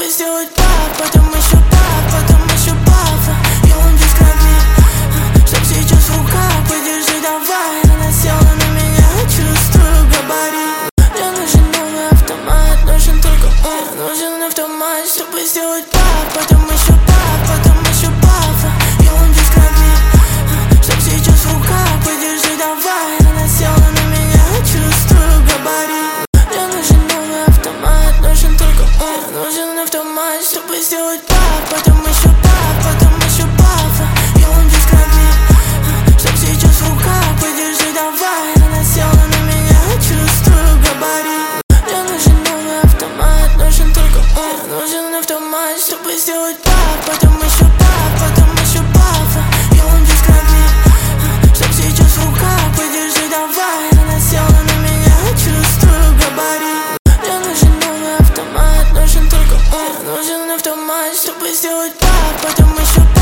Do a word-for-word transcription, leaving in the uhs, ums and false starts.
сделать пап, потом еще пап, потом еще папа. И он без крови, чтоб сейчас в руках, подержи давай. Она села на меня, чувствую габарит. Мне нужен новый автомат, нужен только он. Мне нужен автомат, чтобы сделать пап, потом еще пап, потом еще папа. И он без крови, чтоб сейчас в руках, подержи давай. Она села на меня, чувствую габарит. Мне нужен новый автомат, нужен только он. Мне нужен автомат, чтобы сделать пап, потом еще пап, потом еще папа. И он без крови, чтоб сейчас в руках, подержи давай. Она села на меня, чувствую габарит. Мне нужен новый автомат, нужен только он. Мне нужен автомат, чтобы сделать пап, потом еще пап, потом еще папа. И он без крови, чтоб сейчас в руках, подержи давай. Она села на меня, чувствую габарит. Мне нужен новый автомат, нужен только он. Мне нужен автомат, чтобы сделать пап, потом еще пап.